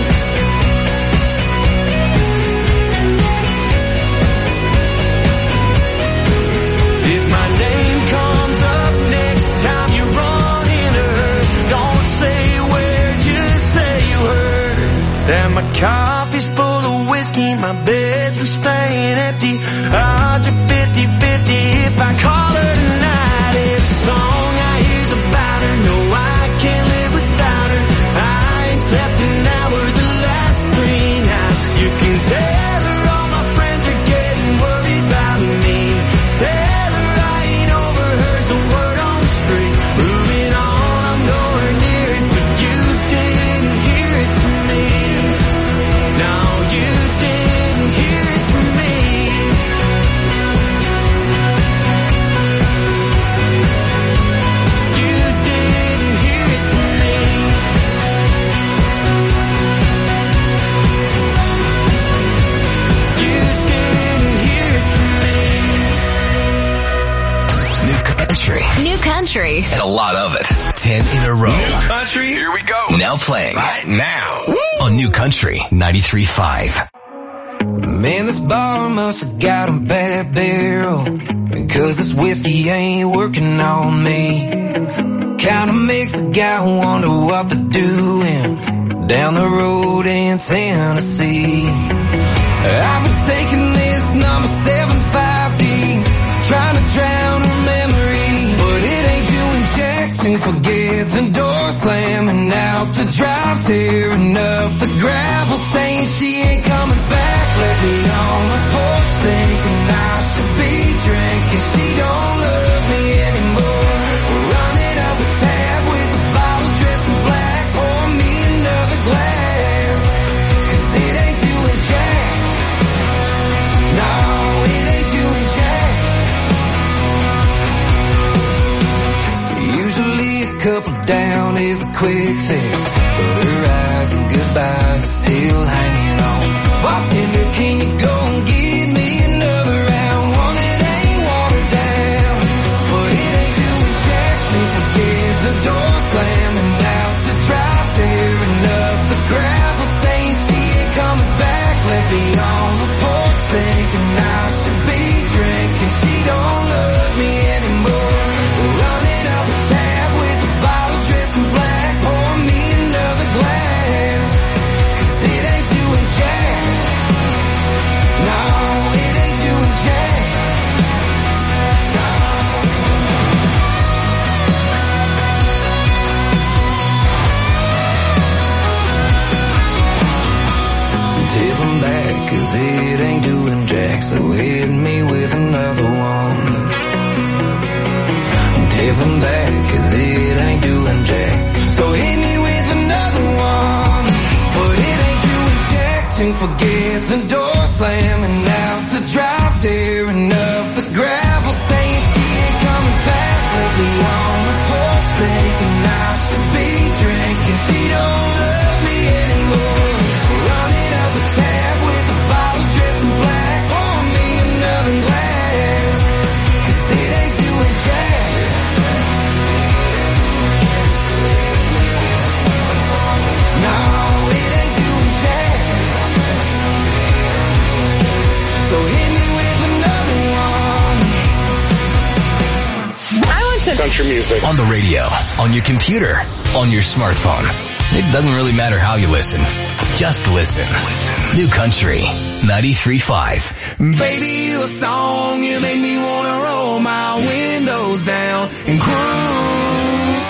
If my name comes up next time you run into her, don't say where, just say you heard that my coffee's full of whiskey, my bed's been staying empty. Odds are 50-50 if I call her tonight. Every song I hear's about her, no, I can't live without her. I ain't slept an hour the last 3 nights. You can tell her all my friends are getting worried about me. Tell her I ain't over her's the word on the street. Moving on, I'm nowhere near it, but you didn't hear it from me. No, you didn't hear it from me. You didn't hear it from me. You didn't hear it from me. New country. New country. And a lot of it. 10 in a row. New country, here we go. Now playing. Right now. On New Country 93.5. Man, this bar must have got a bad barrel, because this whiskey ain't working on me. Kinda makes a guy wonder what they're doing down the road in Tennessee. I've been taking this number 750, trying to drown her memory, but it ain't doing jack to forget the door slamming out the drive, tearing up the gravel, saying she ain't coming back. Left me on the porch thinking I should be drinking. She don't love me anymore. We're running out the tab with the bottle dressed in black. Pour me another glass, 'cause it ain't doing jack. No, it ain't doing jack. Usually a couple down is a quick fix, but her eyes and goodbye is still hanging on. Bartender, can you go and give me another round? One that ain't watered down, but it ain't doing jack to forget the door slamming out the drive, tearing up the gravel, saying she ain't coming back. Left me on the porch thinking I should be drinking. She don't love me anymore. We're running out the tab with the bottle dressed in black. Pour me another glass, 'cause it ain't doing jack. No, it ain't doing jack. Tip 'em back, 'cause it ain't doing jack. So hit me with another one. Tip 'em back, 'cause it ain't doing jack. So hit me with another one. But it ain't doing jack to forget the door slamming out the drive, tearing up country music. On the radio, on your computer, on your smartphone. It doesn't really matter how you listen. Just listen. New Country 93.5. Baby, you a song, you make me wanna roll my windows down and cruise.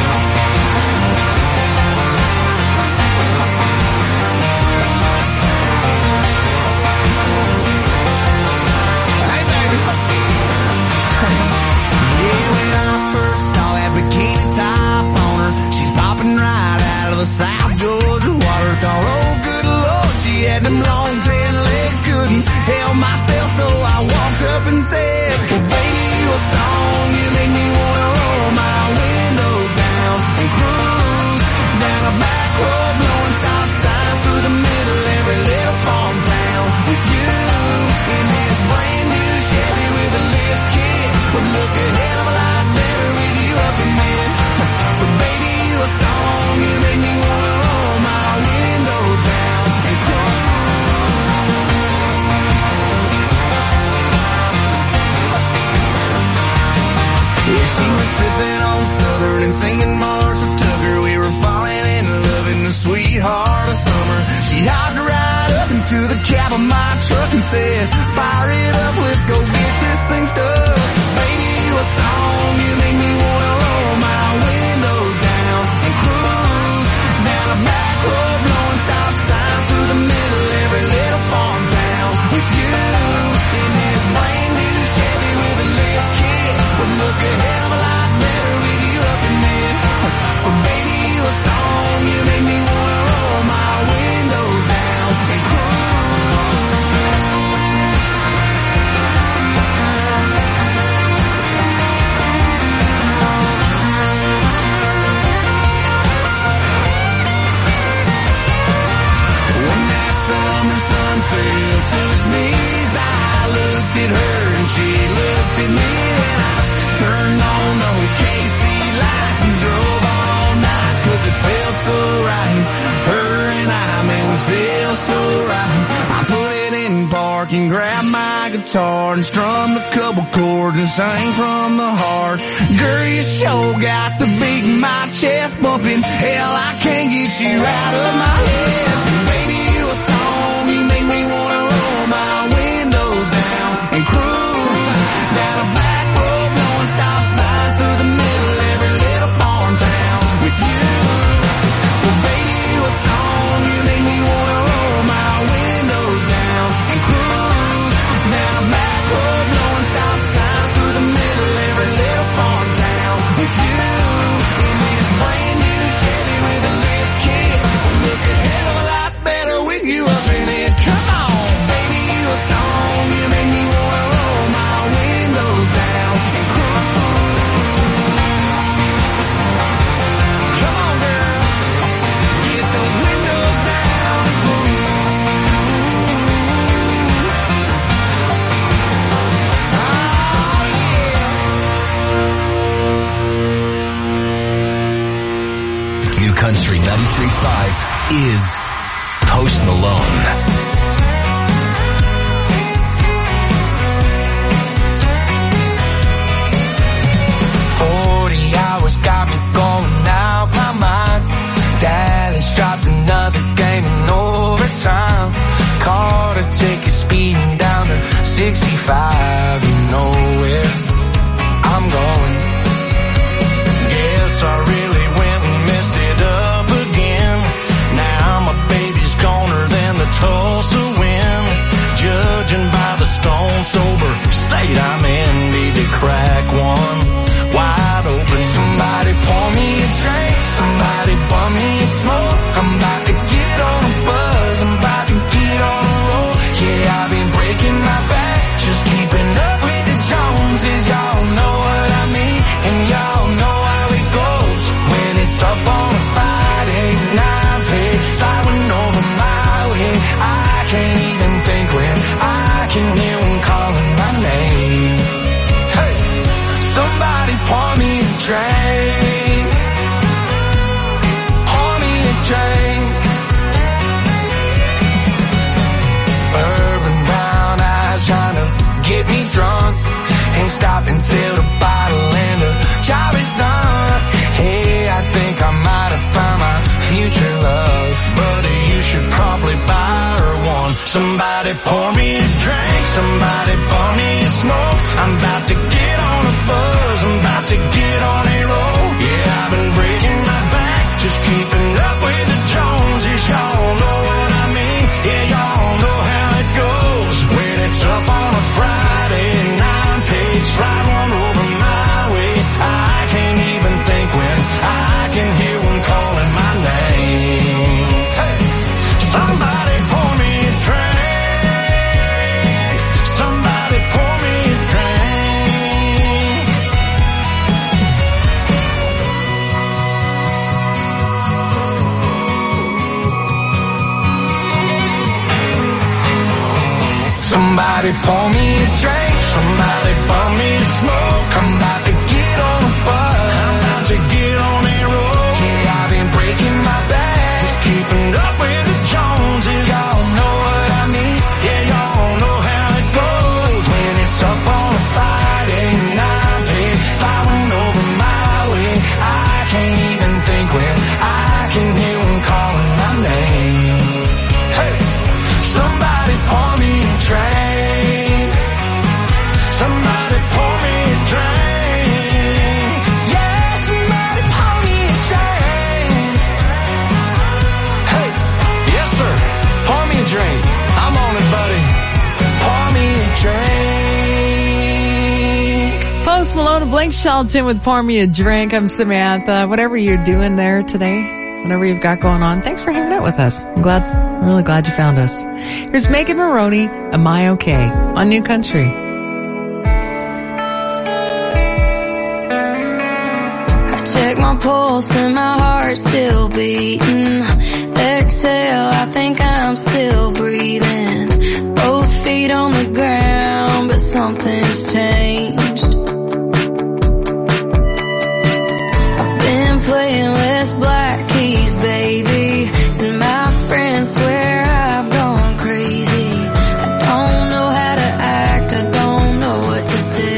Hey, baby. Yeah, when I first saw that bikini top on her, she's popping right out of the South Georgia water. Thought, oh, good Lord, she had them long tan legs, couldn't help myself, so I walked up and said, well, baby, you a song, you make me wanna roll my windows down and cruise down a back road, blowing stop signs through the middle every little farm town with you in this brand new Chevy with a lift kit. Would look a hell of a lot better with you up in there. So baby, you a song, you make me wanna roll my windows down and cruise. Yeah, she was sipping on Southern and singing Marshall Tucker. We were falling in love in the sweetheart of summer. She hopped right up into the cab of my truck and said, fire it up, let's go get this thing stuck. Baby, you a song, you make me wanna roll my windows down and cruise down a back road, blowing stop signs through the middle every little farm town with you in this brand new Chevy with a lift kit. Would look a hell of a lot better with you up in there. So baby, you a song, you make me wanna roll my windows down and cruise. When that summer sun fell to his knees, I looked at her and she looked at me, and I turned on those KC lights and drove all night, 'cause it felt so right. Her and I, man, we feel so right. I put it in park and grabbed my guitar and strummed a couple chords and sang from the heart. Girl, you sure got the beat in my chest bumping. Hell, I can't get you out of my head. Baby, you a song, you make me wanna roll my windows down and cruise down a back road, blowing stop signs through the middle every little farm town with you. Well, baby, you a song, you make me wanna roll my windows down and cruise down a back road, blowing stop signs through the middle every little farm town with you in this brand new Chevy with a lift kit. Look a hell of a lot better with you up in it. Come on, baby, you a song, you make me wanna roll my windows down and cruise. Come on, girl, get those windows down and cruise. New Country 93.5 is Post Malone. Hours got me going out my mind. Dallas dropped another game in overtime. Caught a ticket speeding down to 65. You know where I'm going. Guess I really went and messed it up again. Now my baby's goner than the Tulsa wind. Judging by the stone sober state I'm in, need to crack one wide open. Somebody pour me a drink, somebody bum me a smoke. I'm about to get on a buzz, I'm about to get on a roll. Yeah, I've been breaking my back, just keeping up with the Joneses. Y'all know what I mean, and y'all know how it goes. When it's up on a Friday night, pay sliding over my way. I can't even think when I can hear them calling my name. Hey, somebody pour me a drink, pour me a drink. Urban brown eyes trying to get me drunk. Ain't stopping till the bottle and and the job is done. Hey, I think I might have found my future love, but you should probably buy her one. Somebody pour me a drink, somebody pour me a smoke. I'm about to get on a buzz, I'm about to get on a roll. Yeah, I've been breaking my back, just keeping up with the Joneses. Y'all know what I mean, yeah, y'all know how it goes. When it's up on a Friday and I'm paid, slide one over my way. I can't even think when I can hear one calling my name. Hey, somebody pour me a drink, somebody pour me a drink. Somebody pour me a drink, somebody pour me a smoke. I'm about to get on a bus, I'm about to get on a roll. Yeah, I've been breaking my back, just keeping up with the Joneses. Y'all know what I mean, yeah, y'all know how it goes. When it's up on a Friday and I'm paid, sliding over my way. I can't even think when I can hear one calling my name. Hey, somebody pour me a drink, somebody pour me a drink. Yeah, somebody pour me a drink. Hey, yes sir, pour me a drink. I'm on it, buddy. Pour me a drink. Post Malone and Blake Shelton with Pour Me a Drink. I'm Samantha. Whatever you're doing there today, whatever you've got going on, thanks for hanging out with us. I'm really glad you found us. Here's Megan Maroney, Am I Okay? On New Country. I check my pulse and my heart's still beating. Exhale, I think I'm still breathing. Both feet on the ground, but something's changed. I've been playing less black keys, baby, and my friends swear I've gone crazy. I don't know how to act, I don't know what to say.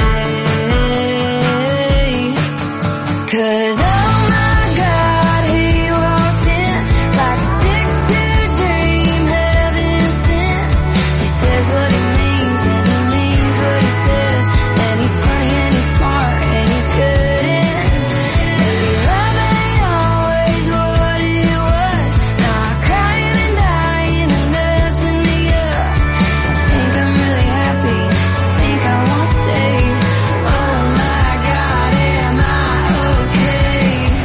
'Cause oh my God, he walked in like a 6'2" dream, heaven sent. He says what he means and he means what he says. And he's funny and he's smart and he's good in. Maybe love ain't always what it was. Not crying and dying and messing me up. I think I'm really happy, I think I wanna stay. Oh my God, am I okay?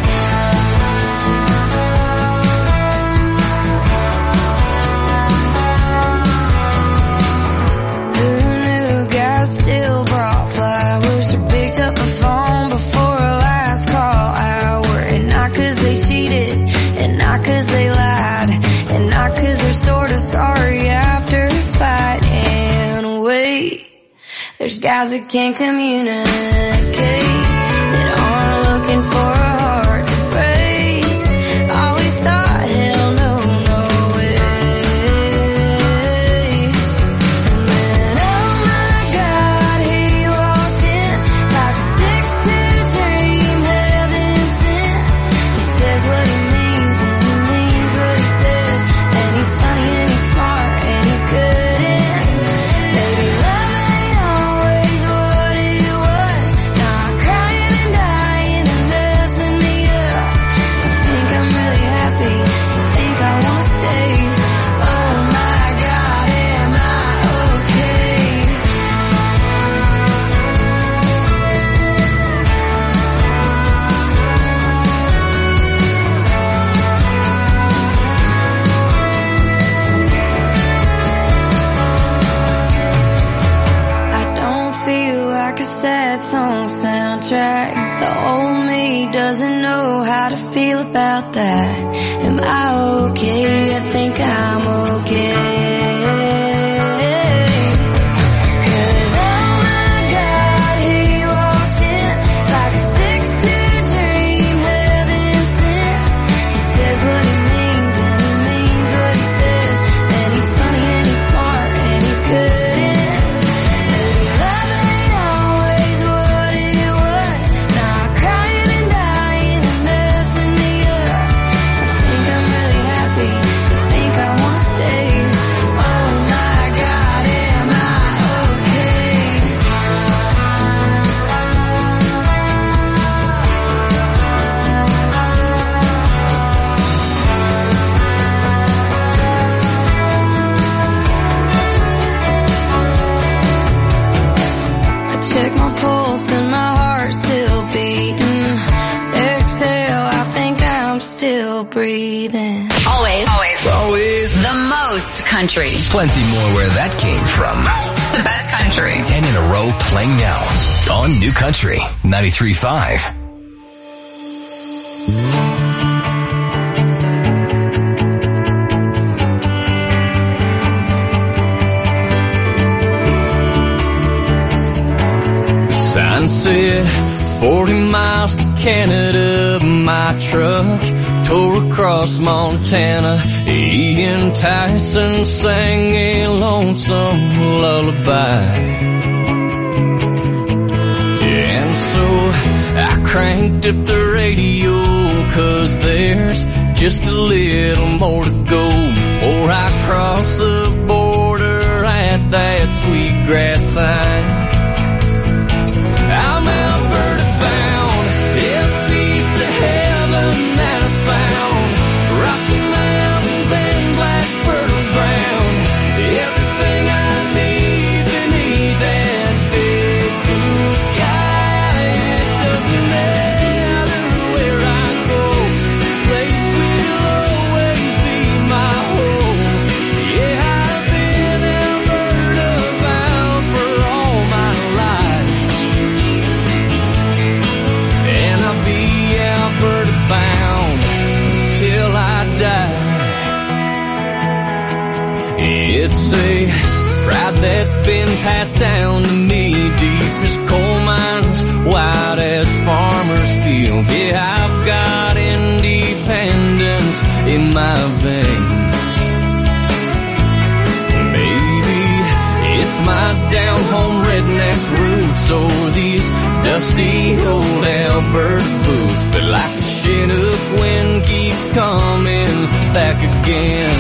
Who knew guys still brought flowers or picked up the phone before a last call hour? And not 'cause they cheated, and not 'cause they lied, and not 'cause they're sort of sorry after a fight. And wait, there's guys that can't communicate, that aren't looking for a heart to break. Always thought, hell no, no way. And then oh my God, he walked in like a 6'2" dream, heaven sent. He says what he means and he means what he says. And he's funny and he's smart and he's good in. Maybe love ain't always what it was. Not crying and dying and messing me up. I think I'm really happy, I think I wanna stay. Oh my God, am I okay? I don't feel like a sad song soundtrack. The old me doesn't know how to feel about that. Am I okay? I think I'm okay. 'Cause oh my God, he walked in like a 6'2" dream, heaven sent. He says what he means and he means what he says. And he's funny and he's smart and he's good in. Maybe love ain't always what it was. Not still breathing. Always. Always. The most country. Plenty more where that came from. The best country. 10 in a row playing now on New Country 93.5. Sign said 40 miles to Canada, my truck tore across Montana. Ian Tyson sang a lonesome lullaby. And so I cranked up the radio, 'cause there's just a little more to go before I cross the border at that Sweetgrass sign. I'm Alberta bound, it's a piece of heaven that I found. Rocky Mountains and black fertile ground, everything I need beneath that big blue sky. It doesn't matter where I go, this place will always be my home. Yeah, I've been Alberta bound for all my life, and I'll be Alberta bound till I die. It's a pride that's been passed down to me, deep as coal mines, wide as farmers' fields. Yeah, I've got independence in my veins. Maybe it's my down-home redneck roots, or these dusty old Alberta boots, but like a Chinook wind keeps coming back again.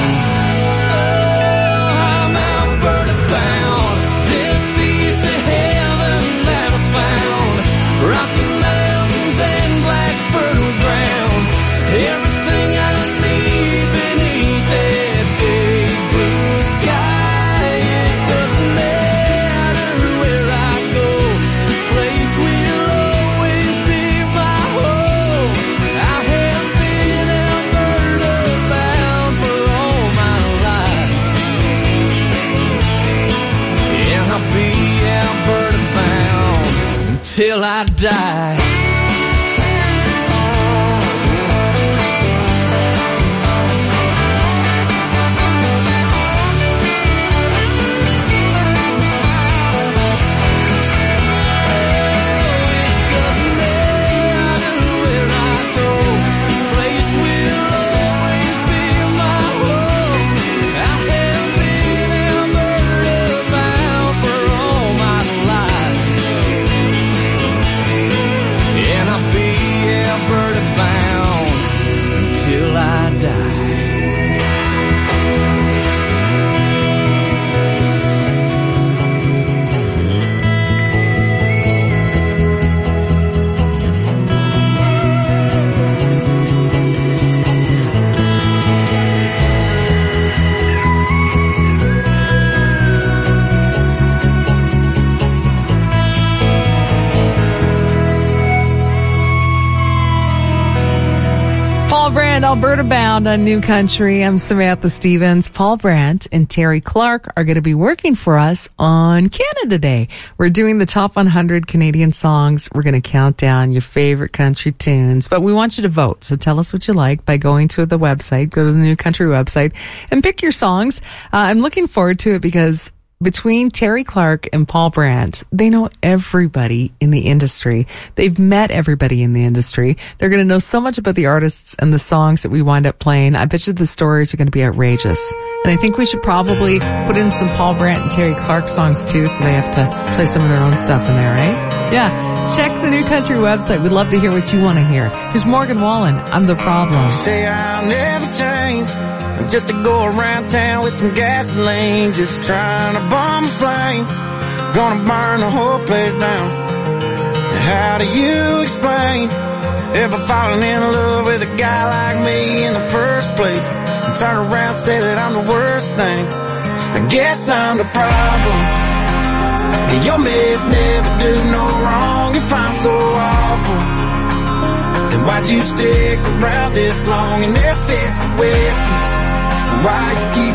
Oh, I'm Alberta bound, this piece of heaven that I found. Rocky Mountains and black fertile ground, everything I need beneath that big blue sky. It doesn't matter where I go, this place will always be my home. I have been Alberta bound for all my life, and I'll be Alberta bound until I die. Alberta bound on New Country. I'm Samantha Stevens. Paul Brandt and Terry Clark are going to be working for us on Canada Day. We're doing the top 100 Canadian songs. We're going to count down your favorite country tunes, but we want you to vote. So tell us what you like by going to the website, go to the New Country website and pick your songs. I'm looking forward to it because between Terry Clark and Paul Brandt, they know everybody in the industry. They've met everybody in the industry. They're going to know so much about the artists and the songs that we wind up playing. I bet you the stories are going to be outrageous. And I think we should probably put in some Paul Brandt and Terry Clark songs too, so they have to play some of their own stuff in there, right? Yeah. Check the New Country website. We'd love to hear what you want to hear. Here's Morgan Wallen. I'm the Problem. Say I'll never change. Just to go around town with some gasoline, just trying to bomb a flame, gonna burn the whole place down. How do you explain ever falling in love with a guy like me in the first place, and turn around and say that I'm the worst thing? I guess I'm the problem, and your mess never do no wrong. If I'm so awful, Then why'd you stick around this long and if it's the whiskey? Why you keep